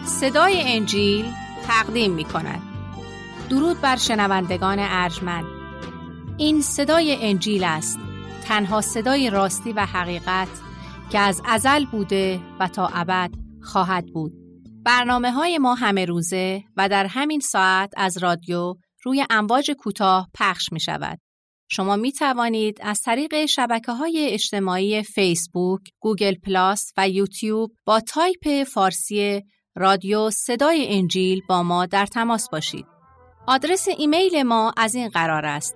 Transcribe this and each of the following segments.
صدای انجیل تقدیم می کند. درود بر شنوندگان ارجمند. این صدای انجیل است، تنها صدای راستی و حقیقت که از ازل بوده و تا ابد خواهد بود. برنامه‌های ما همه روزه و در همین ساعت از رادیو روی امواج کوتاه پخش می شود. شما می توانید از طریق شبکه‌های اجتماعی فیسبوک، گوگل پلاس و یوتیوب با تایپ فارسی رادیو صدای انجیل با ما در تماس باشید. آدرس ایمیل ما از این قرار است: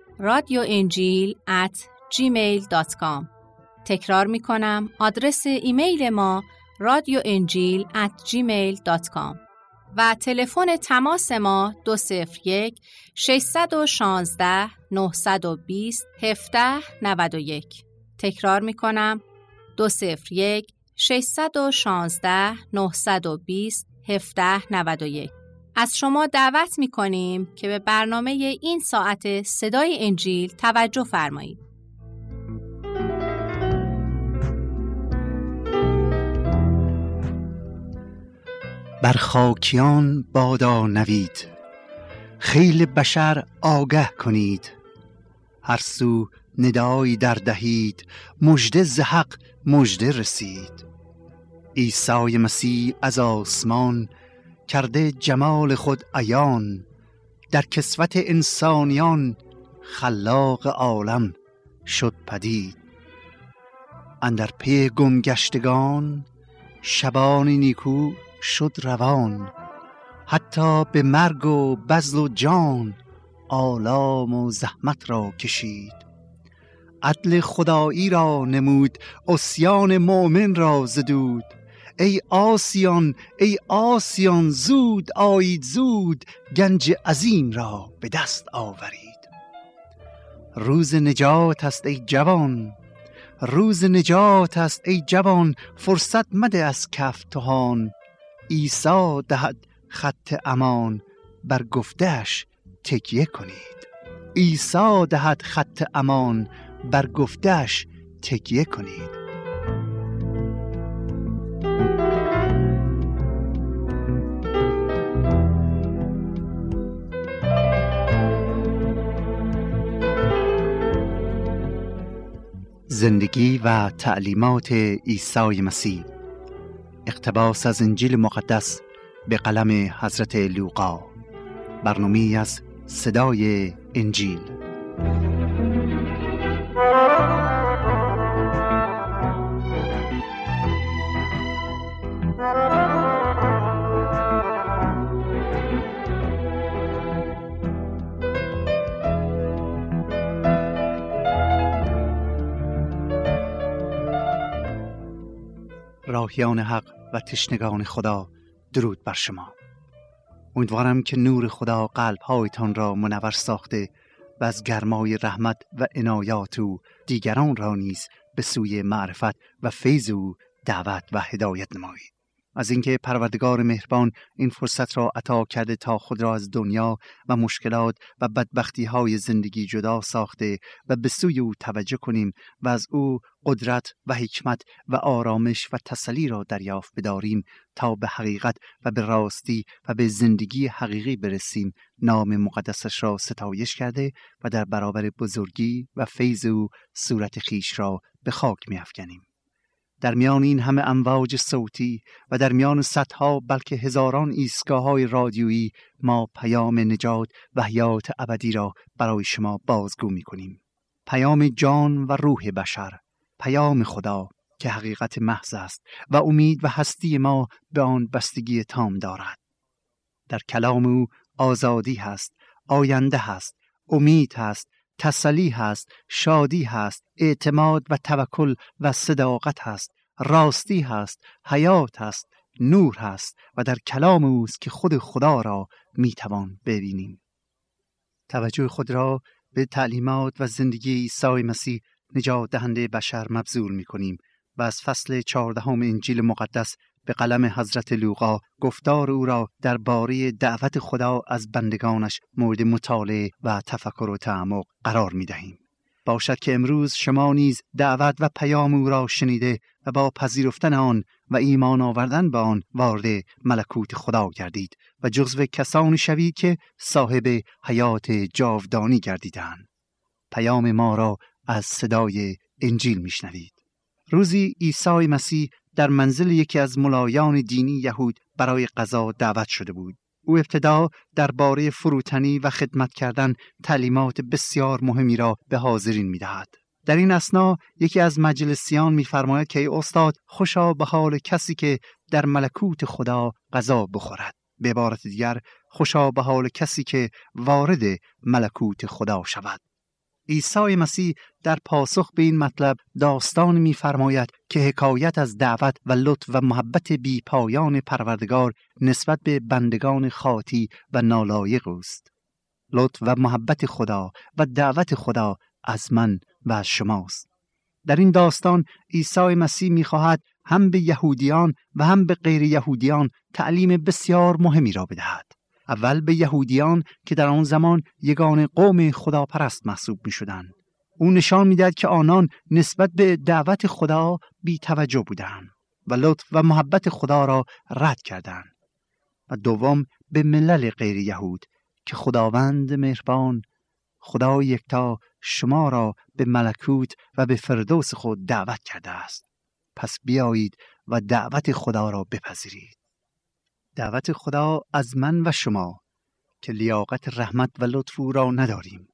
radioenjil@gmail.com. تکرار می کنم، آدرس ایمیل ما radioenjil@gmail.com و تلفن تماس ما 201 616 920 1791. تکرار می کنم، 201 616 920 1791. از شما دعوت می کنیم که به برنامه این ساعت صدای انجیل توجه فرمایید. بر خاکیان بادا نوید، خیل بشر آگه کنید. هر سو ندایی در دهید، مژده ز حق مژده رسید. عیسی مسیح از آسمان کرده جمال خود عیان، در کسوت انسانیان خلاق عالم شد پدید. اندر پی گمگشتگان شبان نیکو شد روان، حتی به مرگ و بذل و جان آلام و زحمت را کشید. عدل خدایی را نمود، عصیان مؤمن را زدود. ای آسیان ای آسیان، زود آیید زود، گنج عظیم را به دست آورید. روز نجات است ای جوان، روز نجات است ای جوان، فرصت مده از کف تهان. عیسی دهد خط امان، بر گفته‌اش تکیه کنید. عیسی دهد خط امان، بر گفته‌اش تکیه کنید. زندگی و تعلیمات عیسی مسیح، اقتباس از انجیل مقدس به قلم حضرت لوقا. برنامه‌ای از صدای انجیل. راهیان حق و تشنگان خدا، درود بر شما. امیدوارم که نور خدا قلب‌هایتان را منور ساخته و از گرمای رحمت و عنایات او دیگران را نیز به سوی معرفت و فیض او دعوت و هدایت نمایید. از اینکه پروردگار مهربان این فرصت را عطا کرده تا خود را از دنیا و مشکلات و بدبختی‌های زندگی جدا ساخته و به سوی او توجه کنیم و از او قدرت و حکمت و آرامش و تسلی را دریافت بداریم تا به حقیقت و به راستی و به زندگی حقیقی برسیم. نام مقدسش را ستایش کرده و در برابر بزرگی و فیض او صورت خیش را به خاک می‌افکنیم. در میان این همه امواج صوتی و در میان صدها بلکه هزاران ایستگاه‌های رادیویی، ما پیام نجات و حیات ابدی را برای شما بازگو می‌کنیم. پیام جان و روح بشر، پیام خدا که حقیقت محض است و امید و هستی ما به آن بستگی تام دارد. در کلام او آزادی هست، آینده هست، امید هست، تسلی هست، شادی هست، اعتماد و توکل و صداقت هست، راستی هست، حیات هست، نور هست و در کلام اوست که خود خدا را میتوان ببینیم. توجه خود را به تعلیمات و زندگی عیسی مسیح نجات دهنده بشر مبذول میکنیم و از فصل 14 انجیل مقدس به قلم حضرت لوقا گفتار او را درباره دعوت خدا از بندگانش مورد مطالعه و تفکر و تعمق قرار می دهیم. باشد که امروز شما نیز دعوت و پیام او را شنیده و با پذیرفتن آن و ایمان آوردن به آن وارد ملکوت خدا گردید و جزو کسانی شوید که صاحب حیات جاودانی گردیدند. پیام ما را از صدای انجیل میشنوید. روزی عیسی مسیح در منزل یکی از ملایان دینی یهود برای غذا دعوت شده بود. او ابتدا درباره فروتنی و خدمت کردن تعلیمات بسیار مهمی را به حاضرین می‌دهد. در این اثنا یکی از مجلسیان می‌فرماید که ای استاد، خوشا به حال کسی که در ملکوت خدا غذا بخورد. به عبارت دیگر، خوشا به حال کسی که وارد ملکوت خدا شود. عیسی مسیح در پاسخ به این مطلب داستان می‌فرماید که حکایت از دعوت و لطف و محبت بی پایان پروردگار نسبت به بندگان خاطی و نالایق است. لطف و محبت خدا و دعوت خدا از من و از شماست. در این داستان عیسی مسیح می‌خواهد هم به یهودیان و هم به غیر یهودیان تعلیم بسیار مهمی را بدهد. اول به یهودیان که در آن زمان یگانه قوم خداپرست محسوب می شدند. او نشان می دهد که آنان نسبت به دعوت خدا بی توجه بودند و لطف و محبت خدا را رد کردند. و دوم به ملل غیر یهود که خداوند مهربان، خدا یکتا شما را به ملکوت و به فردوس خود دعوت کرده است. پس بیایید و دعوت خدا را بپذیرید. دعوت خدا از من و شما که لیاقت رحمت و لطف او را نداریم.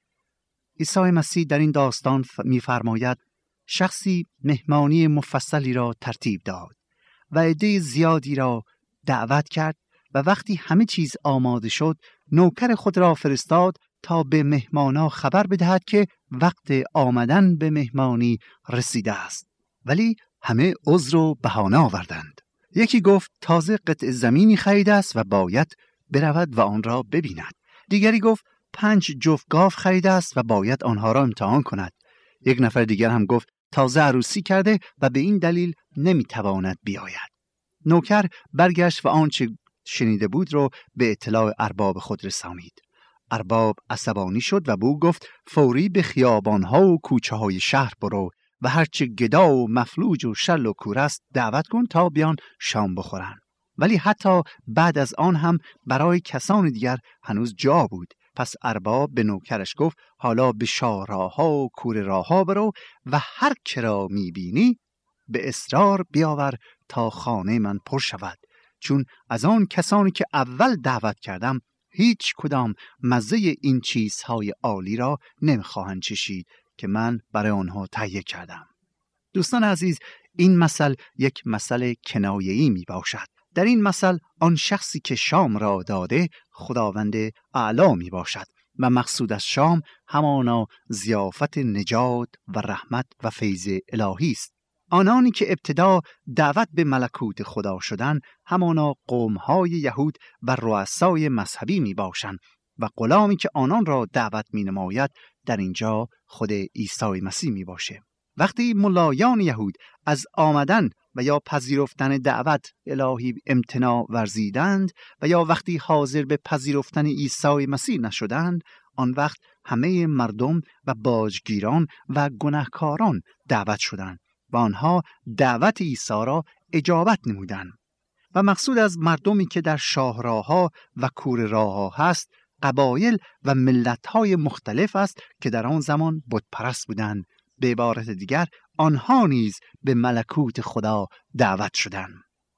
عیسی مسیح در این داستان می‌فرماید شخصی مهمانی مفصلی را ترتیب داد و عده زیادی را دعوت کرد و وقتی همه چیز آماده شد نوکر خود را فرستاد تا به مهمانا خبر بدهد که وقت آمدن به مهمانی رسیده است. ولی همه عذر و بهانه آوردند. یکی گفت تازه قطع زمینی خریده است و باید برود و آن را ببیند. دیگری گفت 5 جفت گاو خریده است و باید آنها را امتحان کند. یک نفر دیگر هم گفت تازه عروسی کرده و به این دلیل نمیتواند بیاید. نوکر برگشت و آنچه شنیده بود رو به اطلاع ارباب خود رسانید. ارباب عصبانی شد و به او گفت فوری به خیابانها و کوچه های شهر برو و هرچه گدا و مفلوج و شل و کور است دعوت کن تا بیان شام بخورند. ولی حتی بعد از آن هم برای کسان دیگر هنوز جا بود. پس ارباب به نوکرش گفت حالا به شاهراها و کوره راها برو و هر که را میبینی به اصرار بیاور تا خانه من پر شود، چون از آن کسانی که اول دعوت کردم هیچ کدام مزه این چیزهای عالی را نمیخواهند چشید که من برای آنها تهیه کردم. دوستان عزیز، این مثل یک مثل کنایه‌ای می باشد. در این مثل آن شخصی که شام را داده خداوند اعلی می باشد و مقصود از شام همانا ضیافت نجات و رحمت و فیض الهی است. آنانی که ابتدا دعوت به ملکوت خدا شدند همانا قوم‌های یهود و رؤسای مذهبی می باشند و غلامی که آنان را دعوت می نماید در اینجا خود عیسی مسیح می باشه. وقتی ملایان یهود از آمدن و یا پذیرفتن دعوت الهی امتناع ورزیدند و یا وقتی حاضر به پذیرفتن عیسی مسیح نشدند، آن وقت همه مردم و باجگیران و گناهکاران دعوت شدند و آنها دعوت عیسی را اجابت نمودند. و مقصود از مردمی که در شاهراها و کوره راها هست قبایل و ملت‌های مختلف است که در آن زمان بت پرست بودند. به عبارت دیگر آنها نیز به ملکوت خدا دعوت شدند.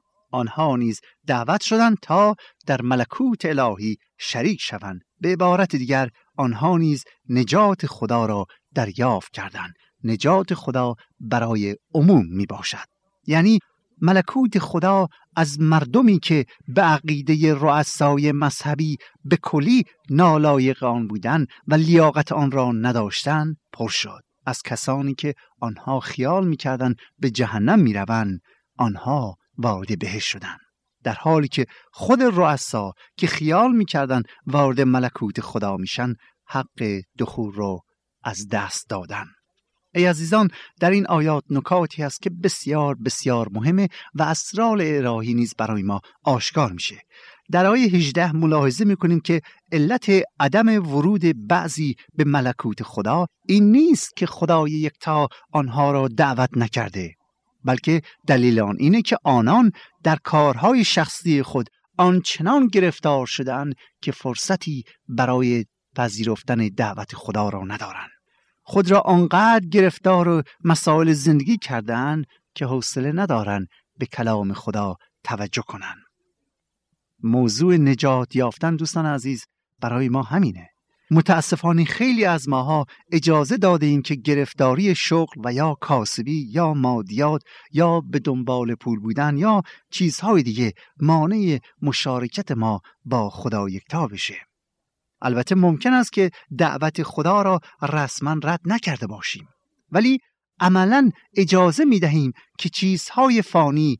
آنها نیز دعوت شدند تا در ملکوت الهی شریک شوند. به عبارت دیگر آنها نیز نجات خدا را دریافت کردند. نجات خدا برای عموم می باشد. یعنی ملکوت خدا از مردمی که به عقیده رؤسای مذهبی به کلی نالایق آن بودند و لیاقت آن را نداشتند پر شد. از کسانی که آنها خیال می‌کردند به جهنم می‌روند آنها وارد بهشت شدند، در حالی که خود رؤسا که خیال می‌کردند وارد ملکوت خدا میشن حق دخول رو از دست دادن. ای عزیزان، در این آیات نکاتی هست که بسیار بسیار مهمه و اسرار الهی نیز برای ما آشکار میشه. در آیه 18 ملاحظه می‌کنیم که علت عدم ورود بعضی به ملکوت خدا این نیست که خدای یکتا آنها را دعوت نکرده، بلکه دلیل آن اینه که آنان در کارهای شخصی خود آنچنان گرفتار شدند که فرصتی برای پذیرفتن دعوت خدا را ندارند. خود را آنقدر گرفتار مسائل زندگی کردند که حوصله ندارند به کلام خدا توجه کنند. موضوع نجات یافتن دوستان عزیز برای ما همینه. متاسفانه خیلی از ماها اجازه داده ایم که گرفتاری شغل و یا کاسبی یا مادیات یا به دنبال پول بودن یا چیزهای دیگه مانع مشارکت ما با خدا یکتا بشه. البته ممکن است که دعوت خدا را رسما رد نکرده باشیم، ولی عملاً اجازه می دهیم که چیزهای فانی،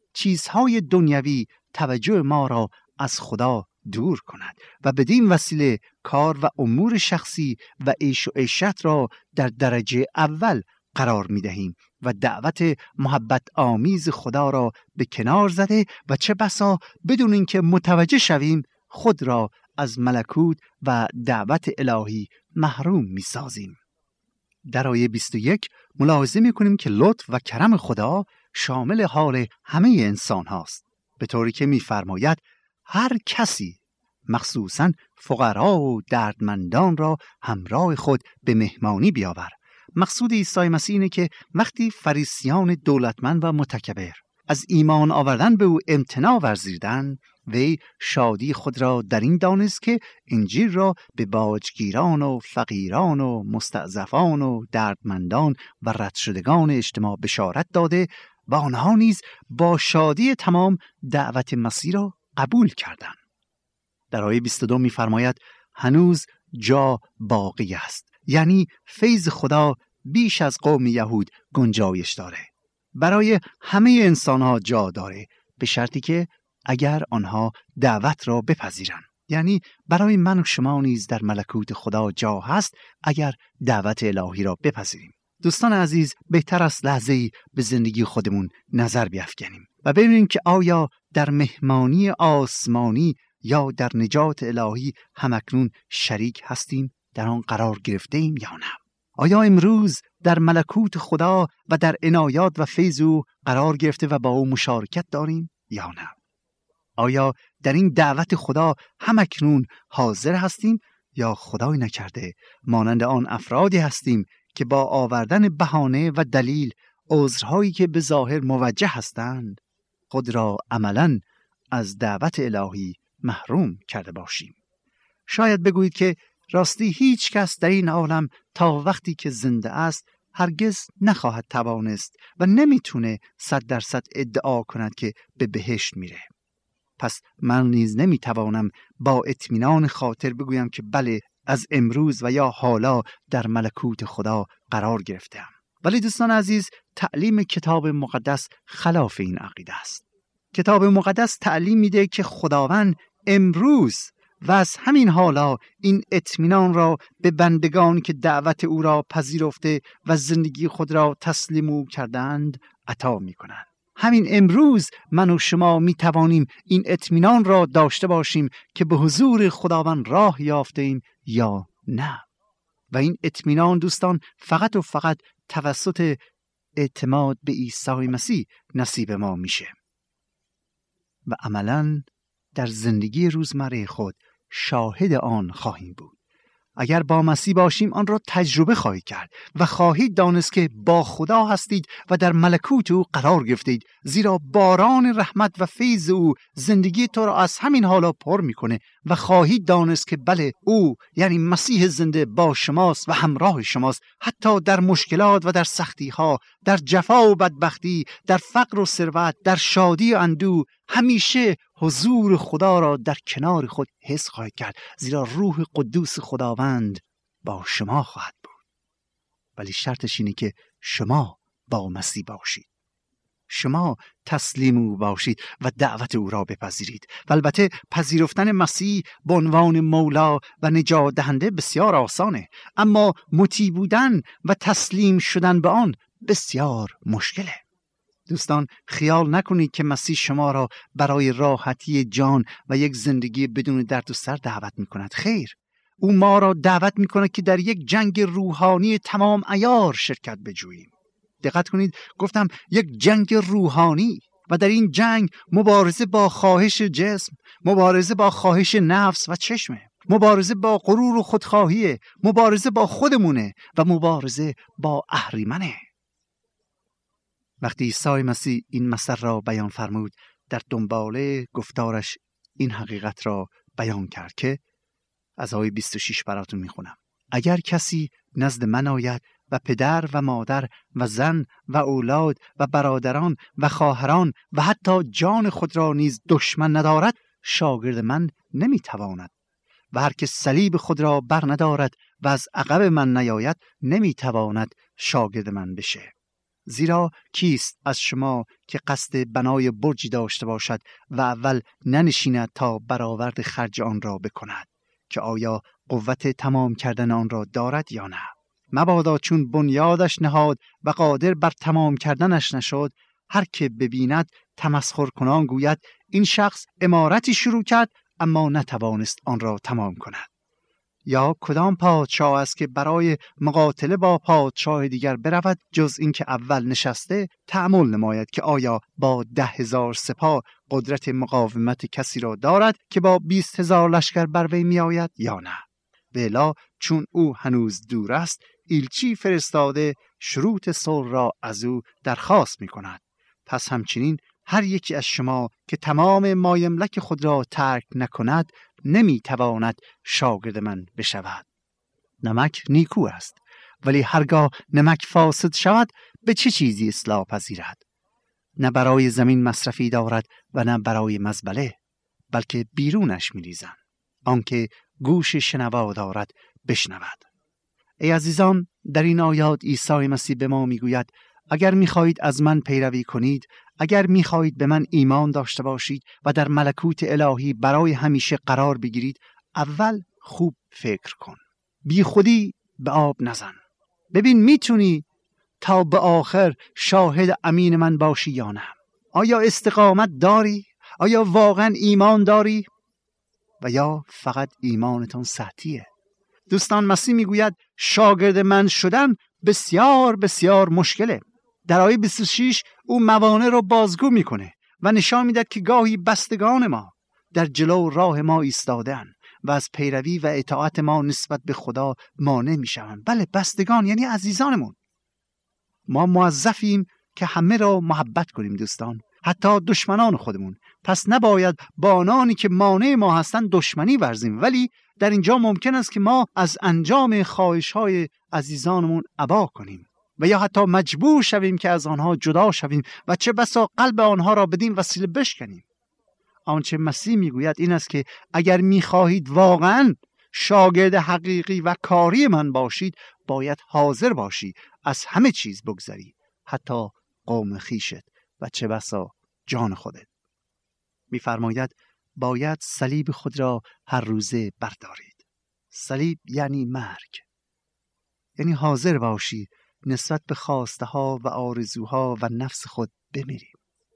چیزهای دنیوی توجه ما را از خدا دور کند و بدین وسیله کار و امور شخصی و عیش و عشرت را در درجه اول قرار می دهیم و دعوت محبت آمیز خدا را به کنار زده و چه بسا بدون اینکه متوجه شویم خود را از ملکوت و دعوت الهی محروم می سازیم. در آیه 21 ملاحظه می کنیم که لطف و کرم خدا شامل حال همه انسان هاست، به طوری که می فرماید هر کسی مخصوصاً فقرا و دردمندان را همراه خود به مهمانی بیاور. مقصود عیسی مسیح اینه که وقتی فریسیان دولتمند و متکبر از ایمان آوردن به او امتناع ورزیدند، وی شادی خود را در این دانست که انجیل را به باجگیران و فقیران و مستضعفان و دردمندان و رد شدگان اجتماع بشارت داده و آنها نیز با شادی تمام دعوت مسیح را قبول کردند. در آیه 22 می‌فرماید هنوز جا باقی است، یعنی فیض خدا بیش از قوم یهود گنجایش داره. برای همه انسان‌ها جا داره، به شرطی که اگر آنها دعوت را بپذیرند. یعنی برای من و شما نیز در ملکوت خدا جا هست اگر دعوت الهی را بپذیریم. دوستان عزیز، بهتر است لحظه‌ای به زندگی خودمون نظر بیفکنیم و ببینیم که آیا در مهمانی آسمانی یا در نجات الهی همکنون شریک هستیم، در آن قرار گرفته ایم یا نه؟ آیا امروز در ملکوت خدا و در عنایات و فیض او قرار گرفته و با او مشارکت داریم یا نه؟ آیا در این دعوت خدا همکنون حاضر هستیم یا خدای نکرده مانند آن افرادی هستیم که با آوردن بهانه و دلیل عذرهایی که به ظاهر موجه هستند خود را عملاً از دعوت الهی محروم کرده باشیم؟ شاید بگویید که راستی هیچ کس در این عالم تا وقتی که زنده است هرگز نخواهد توانست و نمیتونه 100% ادعا کند که به بهشت میره. پس من نیز نمیتوانم با اطمینان خاطر بگویم که بله از امروز و یا حالا در ملکوت خدا قرار گرفتم. ولی دوستان عزیز، تعلیم کتاب مقدس خلاف این عقیده است. کتاب مقدس تعلیم میده که خداوند امروز و از همین حالا این اطمینان را به بندگان که دعوت او را پذیرفته و زندگی خود را تسلیم او کردند عطا میکنند. همین امروز من و شما می توانیم این اطمینان را داشته باشیم که به حضور خداوند راه یافتیم یا نه. و این اطمینان دوستان فقط و فقط توسط اعتماد به عیسی مسیح نصیب ما میشه و عملاً در زندگی روزمره خود شاهد آن خواهیم بود. اگر با مسیح باشیم آن را تجربه خواهید کرد و خواهید دانست که با خدا هستید و در ملکوت او قرار گرفتید، زیرا باران رحمت و فیض او زندگی تو را از همین حالا پر میکنه و خواهید دانست که بله او یعنی مسیح زنده با شماست و همراه شماست، حتی در مشکلات و در سختی ها، در جفا و بدبختی، در فقر و ثروت، در شادی و اندوه، همیشه حضور خدا را در کنار خود حس خواهید کرد، زیرا روح قدوس خداوند با شما خواهد بود. ولی شرطش اینه که شما با مسیح باشید، شما تسلیم او باشید و دعوت او را بپذیرید. و البته پذیرفتن مسیح به عنوان مولا و نجات دهنده بسیار آسانه، اما مطیع بودن و تسلیم شدن به آن بسیار مشکله. دوستان خیال نکنید که مسیح شما را برای راحتی جان و یک زندگی بدون درد و سر دعوت می‌کند. خیر، او ما را دعوت می‌کند که در یک جنگ روحانی تمام عیار شرکت بجوییم. دقت کنید، گفتم یک جنگ روحانی، و در این جنگ مبارزه با خواهش جسم، مبارزه با خواهش نفس و چشمه، مبارزه با غرور و خودخواهی، مبارزه با خودمونه و مبارزه با اهریمنه. وقتی عیسی مسیح این مثل را بیان فرمود، در دنباله گفتارش این حقیقت را بیان کرد که از آیه 26 براتون میخونم: اگر کسی نزد من آید و پدر و مادر و زن و اولاد و برادران و خواهران و حتی جان خود را نیز دشمن ندارد، شاگرد من نمیتواند. و هر که صلیب خود را بر ندارد و از عقب من نیاید، نمیتواند شاگرد من بشه. زیرا کیست از شما که قصد بنای برجی داشته باشد و اول ننشیند تا برآورد خرج آن را بکند، که آیا قوت تمام کردن آن را دارد یا نه؟ مبادا چون بنیادش نهاد و قادر بر تمام کردنش نشد، هر که ببیند تمسخر کنان گوید این شخص عمارتی شروع کرد اما نتوانست آن را تمام کند. یا کدام پادشاه است که برای مقاتله با پادشاه دیگر برود، جز اینکه اول نشسته تأمل نماید که آیا با 10,000 سپاه قدرت مقاومت کسی را دارد که با 20,000 لشکر بر وی می آید یا نه؟ بلا چون او هنوز دور است، ایلچی فرستاده شروط صلح را از او درخواست می کند. پس همچنین هر یکی از شما که تمام مایملک خود را ترک نکند، نمی تواند شاگرد من بشود. نمک نیکو است، ولی هرگاه نمک فاسد شود به چه چیزی اصلاح پذیرد؟ نه برای زمین مصرفی دارد و نه برای مزبله، بلکه بیرونش می ریزند. آنکه گوش شنوا دارد بشنود. ای عزیزان، در این آیات عیسی مسیح به ما میگوید اگر میخواهید از من پیروی کنید، اگر میخواهید به من ایمان داشته باشید و در ملکوت الهی برای همیشه قرار بگیرید، اول خوب فکر کن. بی خودی به آب نزن. ببین میتونی تا به آخر شاهد امین من باشی یا نه؟ آیا استقامت داری؟ آیا واقعا ایمان داری؟ و یا فقط ایمانتون سطحیه؟ دوستان، مسیح میگوید شاگرد من شدن بسیار بسیار مشکله. در آیه 26 او موانع رو بازگو میکنه و نشان میدهد که گاهی بستگان ما در جلو راه ما ایستادن و از پیروی و اطاعت ما نسبت به خدا مانع میشوند. بله، بستگان یعنی عزیزانمون. ما موظفیم که همه را محبت کنیم دوستان، حتی دشمنان خودمون. پس نباید با آنانی که مانع ما هستند دشمنی ورزیم، ولی در اینجا ممکن است که ما از انجام خواهش‌های عزیزانمون ابا کنیم و یا حتی مجبور شویم که از آنها جدا شویم و چه بسا قلب آنها را بدین وسیله بشکنیم. آنچه مسیح میگوید این است که اگر میخواهید واقعا شاگرد حقیقی و کاری من باشید، باید حاضر باشی از همه چیز بگذری، حتی قوم خویشت و چه بسا جان خودت. میفرماید باید صلیب خود را هر روزه بردارید. صلیب یعنی مرگ، یعنی حاضر باشی نسبت به خواسته ها و آرزوها و نفس خود بمیریم.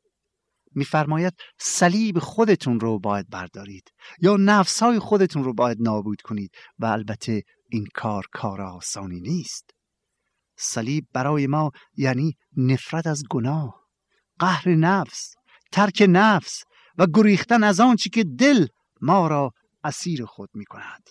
میفرماید صلیب خودتون رو باید بردارید یا نفسهای خودتون رو باید نابود کنید و البته این کار آسانی نیست. صلیب برای ما یعنی نفرت از گناه، قهر نفس، ترک نفس و گریختن از آنچه که دل ما را اسیر خود می کند.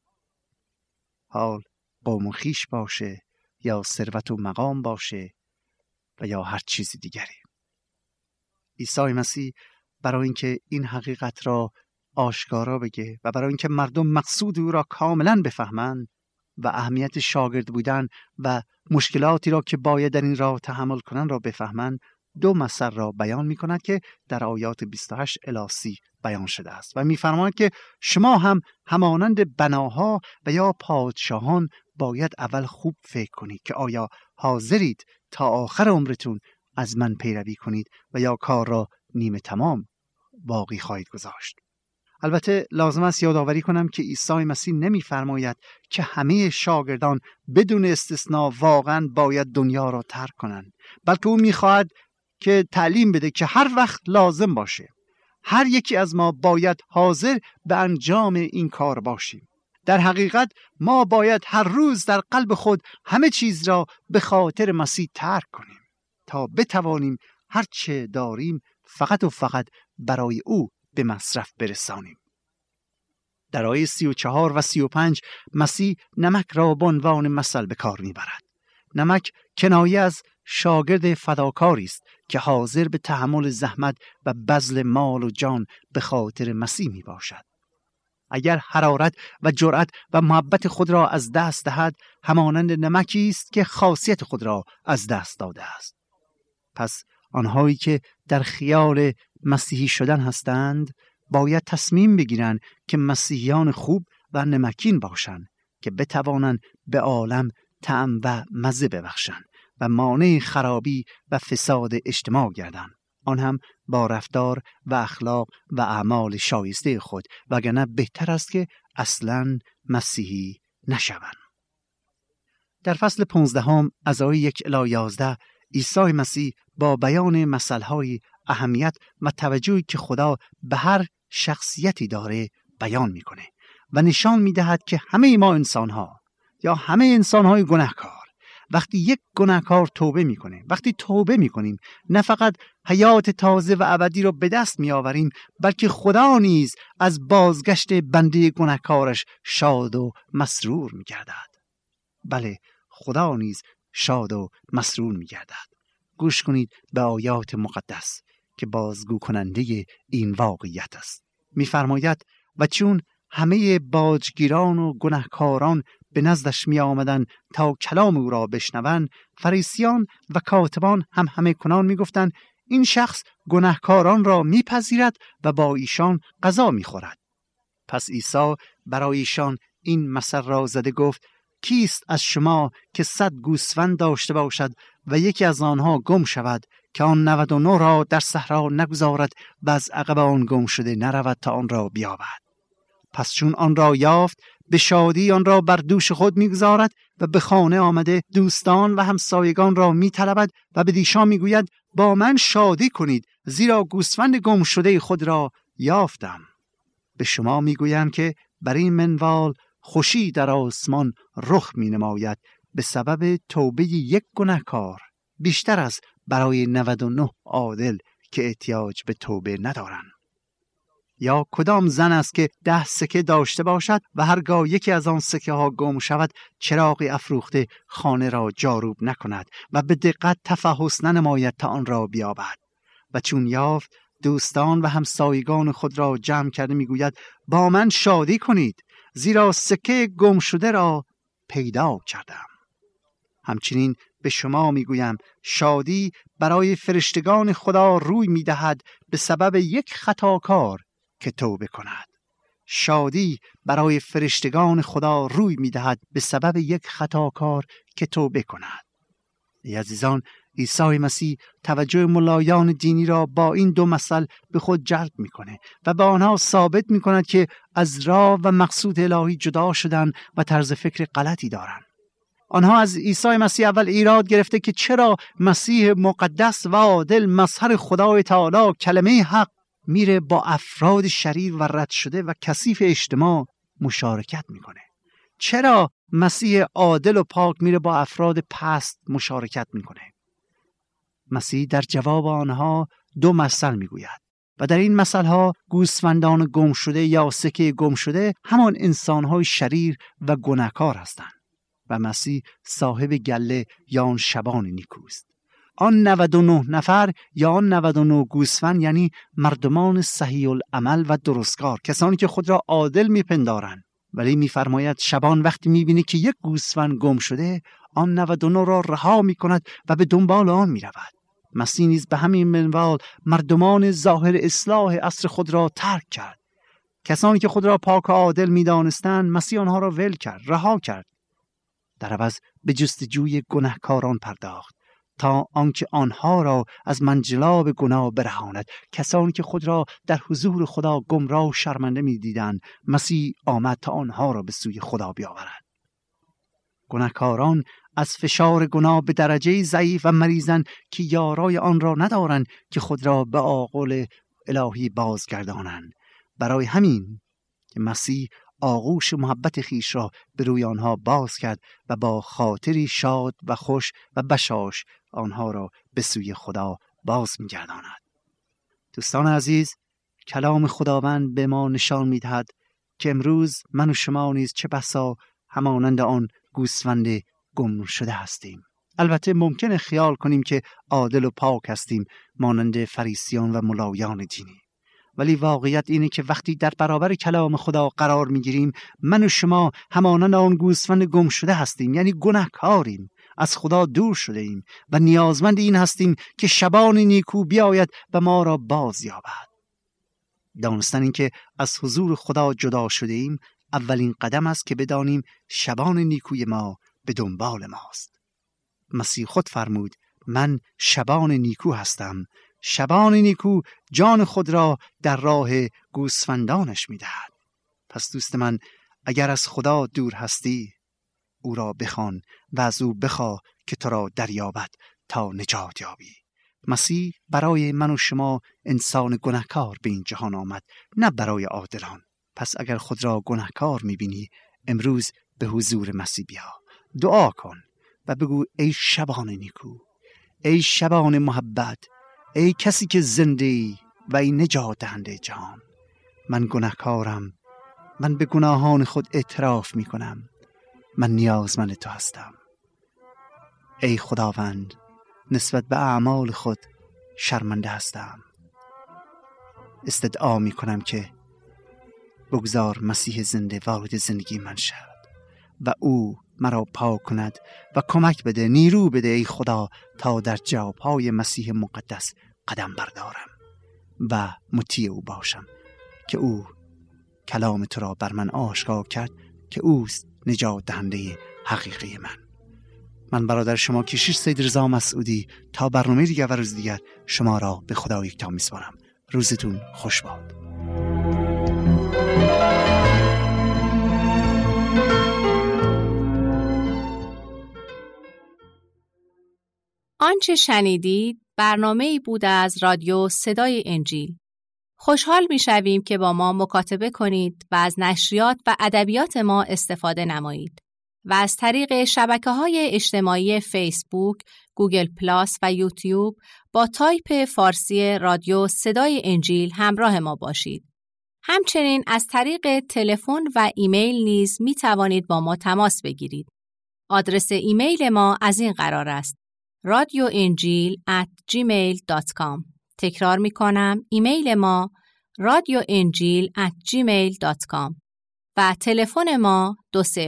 حال قوم و خویش باشه یا ثروت و مقام باشه و یا هر چیز دیگری. عیسی مسیح برای اینکه این حقیقت را آشکارا بگه و برای اینکه مردم مقصود او را کاملا بفهمند و اهمیت شاگرد بودن و مشکلاتی را که باید در این راه تحمل کنند را بفهمند، دو مثل را بیان می کند که در آیات 28 الی 30 بیان شده است و می فرماید که شما هم همانند بناها و یا پادشاهان باید اول خوب فکر کنید که آیا حاضرید تا آخر عمرتون از من پیروی کنید و یا کار را نیمه تمام باقی خواهید گذاشت. البته لازم است یادآوری کنم که عیسی مسیح نمی‌فرماید که همه شاگردان بدون استثنا واقعاً باید دنیا را ترک کنند، بلکه او می‌خواهد که تعلیم بده که هر وقت لازم باشه هر یکی از ما باید حاضر به انجام این کار باشیم. در حقیقت ما باید هر روز در قلب خود همه چیز را به خاطر مسیح ترک کنیم تا بتوانیم هر چه داریم فقط و فقط برای او به مصرف برسانیم. در آیه 34 و 35 مسیح نمک را به عنوان مثل به کار میبرد. نمک کنایه از شاگرد فداکاری است که حاضر به تحمل زحمت و بذل مال و جان به خاطر مسیح می باشد. اگر حرارت و جرأت و محبت خود را از دست دهد، همانند نمکی است که خاصیت خود را از دست داده است. پس آنهایی که در خیال مسیحی شدن هستند باید تصمیم بگیرند که مسیحیان خوب و نمکین باشند که بتوانند به عالم طعم و مزه ببخشند و مانع خرابی و فساد اجتماع گردند، آن هم با رفتار و اخلاق و اعمال شایسته خود، وگرنه بهتر است که اصلاً مسیحی نشوند. در فصل 15 از آیه 1 الی 11 عیسی مسیح با بیان مسائل اهمیت و توجهی که خدا به هر شخصیتی داره بیان میکنه و نشان میدهد که همه ما انسان‌ها یا همه انسان‌های گناهکار وقتی یک گناهکار توبه میکنه، وقتی توبه میکنیم نه فقط حیات تازه و ابدی را به دست میآوریم، بلکه خدا نیز از بازگشت بنده گناهکارش شاد و مسرور میگردد. بله، خدا نیز شاد و مسرور میگردد. گوش کنید به آیات مقدس که بازگو کننده این واقعیت است. میفرماید و چون همه باجگیران و گناهکاران به نزدش می آمدن تا کلام او را بشنوند، فریسیان و کاتبان هم همه کنان می گفتند این شخص گناهکاران را می پذیرد و با ایشان غذا می خورد. پس عیسی برای ایشان این مثل را زده گفت کیست از شما که 100 گوسفند داشته باشد و یکی از آنها گم شود که آن 99 را در صحرا نگذارد و از عقب آن گم شده نرود تا آن را بیابد؟ پس چون آن را یافت به شادی آن را بر دوش خود میگذارد و به خانه آمده دوستان و همسایگان را میطلبد و به دیشان میگوید با من شادی کنید زیرا گوسفند گم شده خود را یافتم. به شما میگویم که بر این منوال خوشی در آسمان رخ مینماید به سبب توبه یک گناهکار بیشتر از برای 99 عادل که احتیاج به توبه ندارند. یا کدام زن است که 10 سکه داشته باشد و هرگاه یکی از آن سکه ها گم شود چراغی افروخته خانه را جاروب نکند و به دقت تفحص ننماید تا آن را بیابد؟ و چون یافت دوستان و همسایگان خود را جمع کرده میگوید با من شادی کنید زیرا سکه گم شده را پیدا کردم. همچنین به شما میگویم شادی برای فرشتگان خدا روی میدهد به سبب یک خطاکار که توبه کند. شادی برای فرشتگان خدا روی میدهد به سبب یک خطاکار که توبه کند. ای عزیزان، عیسی مسیح توجه ملایان دینی را با این 2 مثل به خود جلب میکنه و به آنها ثابت میکند که از راه و مقصود الهی جدا شدن و طرز فکر غلطی دارند. آنها از عیسی مسیح اول ایراد گرفته که چرا مسیح مقدس و عادل مظهر خدای تعالی کلمه حق میره با افراد شریر و رد شده و کثیف اجتماع مشارکت میکنه. چرا مسیح عادل و پاک میره با افراد پست مشارکت میکنه؟ مسیح در جواب آنها 2 مثل میگوید و در این مثلها گوسفندان گم شده یا سکه گم شده همان انسانهای شریر و گناهکار هستند و مسیح صاحب گله یا آن شبان نیکوست. آن 99 نفر یا آن 99 گوسفند یعنی مردمان صحیح العمل و درستکار، کسانی که خود را عادل میپندارند. ولی میفرماید شبان وقتی میبینه که یک گوسفند گم شده آن 99 را رها میکند و به دنبال آن میرود. مسیح نیز به همین منوال مردمان ظاهر اصلاح عصر خود را ترک کرد. کسانی که خود را پاک و عادل میدانستند مسیح آنها را ول کرد، رها کرد. در عوض به جستجوی گناهکاران پرداخت تا آنکه آنها را از منجلاب گناه برهاند. کسانی که خود را در حضور خدا گمراه و شرمنده می‌دیدند مسیح آمد تا آنها را به سوی خدا بیاورد. گناهکاران از فشار گناه به درجه ضعیف و مریضن که یارای آن را ندارند که خود را به آغل الهی بازگردانند. برای همین که مسیح آغوش محبت خیش را به روی آنها باز کرد و با خاطری شاد و خوش و بشاش آنها را به سوی خدا باز می‌گرداند. دوستان عزیز، کلام خداوند به ما نشان می‌دهد که امروز من و شما نیز چه بسا همانند آن گوسفند گم شده هستیم. البته ممکنه خیال کنیم که عادل و پاک هستیم مانند فریسیان و ملایان دینی، ولی واقعیت اینه که وقتی در برابر کلام خدا قرار میگیریم من و شما همانند آن گوسفند گم شده هستیم، یعنی گناهکاریم، از خدا دور شده ایم و نیازمند این هستیم که شبان نیکو بیاید و ما را باز یابد. دانستن این که از حضور خدا جدا شده ایم اولین قدم است که بدانیم شبان نیکوی ما به دنبال ماست. مسیح خود فرمود من شبان نیکو هستم. شبان نیکو جان خود را در راه گوسفندانش می‌دهد. پس دوست من، اگر از خدا دور هستی او را بخوان و از او بخواه که تو را دریابد تا نجات یابی. مسیح برای من و شما انسان گناهکار به این جهان آمد، نه برای عادلان. پس اگر خود را گناهکار می‌بینی امروز به حضور مسیح بیا، دعا کن و بگو ای شبان نیکو، ای شبان محبت، ای کسی که زنده ای و ای نجات دهنده جهان، من گناهکارم، من به گناهان خود اعتراف می کنم، من نیازمند تو هستم. ای خداوند، نسبت به اعمال خود شرمنده هستم. استدعا می کنم که بگذار مسیح زنده وارد زندگی من شود و او مرا پاک کند و کمک بده، نیرو بده ای خدا تا در جاپای مسیح مقدس قدم بردارم و مطیع او باشم که او کلام تو را بر من آشکار کرد که اوست نجات دهنده حقیقی من برادر شما کشیش سید رضا مسعودی تا برنامه دیگر و روز دیگر شما را به خدا یکتا می‌سپارم. روزتون خوش باد. آنچه شنیدید برنامه‌ای بود از رادیو صدای انجیل. خوشحال می‌شویم که با ما مکاتبه کنید و از نشریات و ادبیات ما استفاده نمایید و از طریق شبکه‌های اجتماعی فیسبوک، گوگل پلاس و یوتیوب با تایپ فارسی رادیو صدای انجیل همراه ما باشید. همچنین از طریق تلفن و ایمیل نیز می توانید با ما تماس بگیرید. آدرس ایمیل ما از این قرار است: radioenjil@gmail.com. تکرار می کنم، ایمیل ما radioenjil@gmail.com و تلفن ما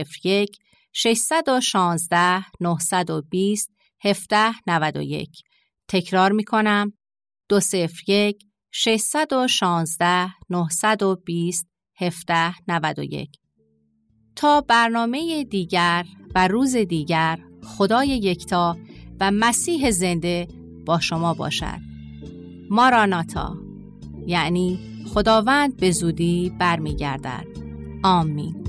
201-616-920-1791. تکرار می کنم، 201-616-920-1791. تا برنامه دیگر و روز دیگر، خدای یکتا و مسیح زنده با شما باشد. ماراناتا، یعنی خداوند به زودی برمیگردد. آمین.